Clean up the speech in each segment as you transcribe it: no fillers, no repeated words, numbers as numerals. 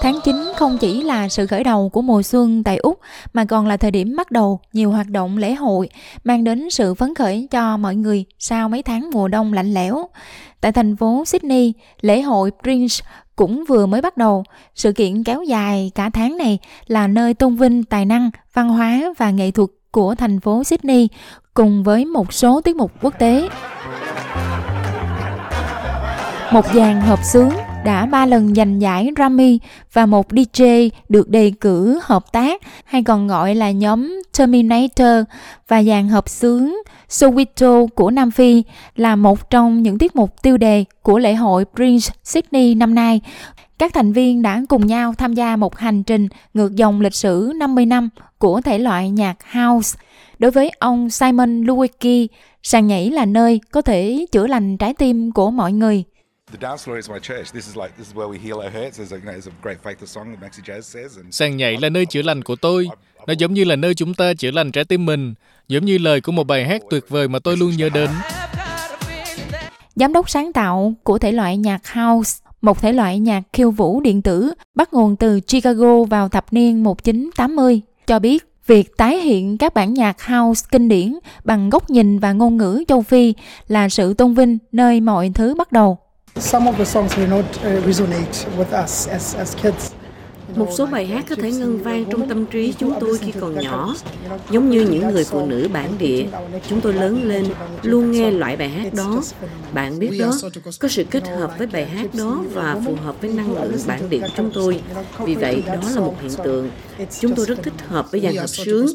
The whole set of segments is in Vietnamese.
Tháng 9 không chỉ là sự khởi đầu của mùa xuân tại Úc mà còn là thời điểm bắt đầu nhiều hoạt động lễ hội, mang đến sự phấn khởi cho mọi người sau mấy tháng mùa đông lạnh lẽo. Tại thành phố Sydney, lễ hội Fringe cũng vừa mới bắt đầu. Sự kiện kéo dài cả tháng này là nơi tôn vinh tài năng, văn hóa và nghệ thuật của thành phố Sydney cùng với một số tiết mục quốc tế. Một dàn hợp xướng đã 3 lần giành giải Grammy và một DJ được đề cử hợp tác hay còn gọi là nhóm Terminator và dàn hợp xướng Soweto của Nam Phi là một trong những tiết mục tiêu đề của lễ hội Fringe Sydney năm nay. Các thành viên đã cùng nhau tham gia một hành trình ngược dòng lịch sử 50 năm của thể loại nhạc house. Đối với ông Simon Lewicki, sàn nhảy là nơi có thể chữa lành trái tim của mọi người. Sàn nhảy là nơi chữa lành của tôi. Nó giống như là nơi chúng ta chữa lành trái tim mình, giống như lời của một bài hát tuyệt vời mà tôi luôn nhớ đến. Giám đốc sáng tạo của thể loại nhạc house, một thể loại nhạc khiêu vũ điện tử bắt nguồn từ Chicago vào thập niên 1980, cho biết việc tái hiện các bản nhạc house kinh điển bằng góc nhìn và ngôn ngữ châu Phi là sự tôn vinh nơi mọi thứ bắt đầu. Một số bài hát có thể ngân vang trong tâm trí chúng tôi khi còn nhỏ, giống như những người phụ nữ bản địa. Chúng tôi lớn lên, luôn nghe loại bài hát đó. Bạn biết đó, có sự kết hợp với bài hát đó và phù hợp với năng lượng bản địa của chúng tôi. Vì vậy, đó là một hiện tượng. Chúng tôi rất thích hợp với dàn hợp xướng.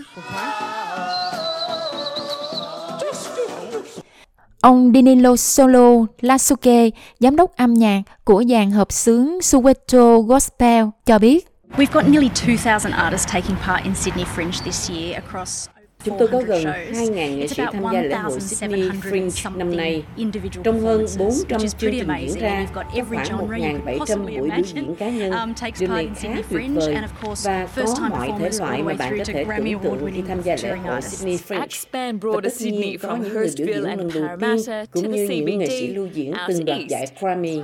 Ông Danilo Solo Lasuke, giám đốc âm nhạc của dàn hợp xướng Soweto Gospel, cho biết. We've got nearly 2,000 artists taking part in Sydney Fringe this year across. Chúng tôi có gần 2.000 nghệ sĩ tham gia lễ hội Sydney Fringe năm nay. Trong hơn 400 chương trình diễn ra, có khoảng 1.700 buổi biểu diễn cá nhân. Điều này khá tuyệt vời và có mọi thể loại mà bạn có thể tưởng tượng khi tham gia lễ hội Sydney Fringe. Và tất nhiên có những người biểu diễn lần đầu tiên cũng như những nghệ sĩ lưu diễn từng đoạt giải Grammy.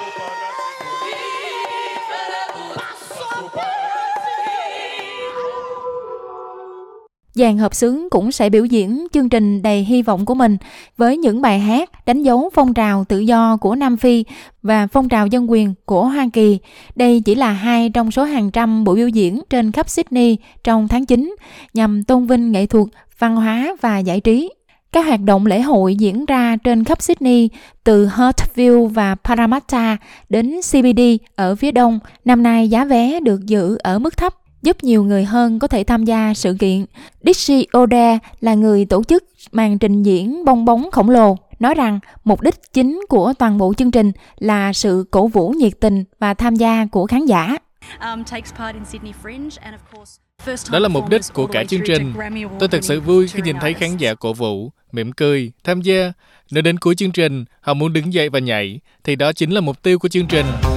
Dàn hợp xướng cũng sẽ biểu diễn chương trình đầy hy vọng của mình với những bài hát đánh dấu phong trào tự do của Nam Phi và phong trào dân quyền của Hoa Kỳ. Đây chỉ là 2 trong số hàng trăm buổi biểu diễn trên khắp Sydney trong tháng 9 nhằm tôn vinh nghệ thuật, văn hóa và giải trí. Các hoạt động lễ hội diễn ra trên khắp Sydney từ Hurstville và Parramatta đến CBD ở phía đông. Năm nay giá vé được giữ ở mức thấp, giúp nhiều người hơn có thể tham gia sự kiện. Dixie Ode là người tổ chức màn trình diễn bong bóng khổng lồ, nói rằng mục đích chính của toàn bộ chương trình là sự cổ vũ nhiệt tình và tham gia của khán giả. Đó là mục đích của cả chương trình. Tôi thật sự vui khi nhìn thấy khán giả cổ vũ, mỉm cười, tham gia. Nếu đến cuối chương trình, họ muốn đứng dậy và nhảy, thì đó chính là mục tiêu của chương trình.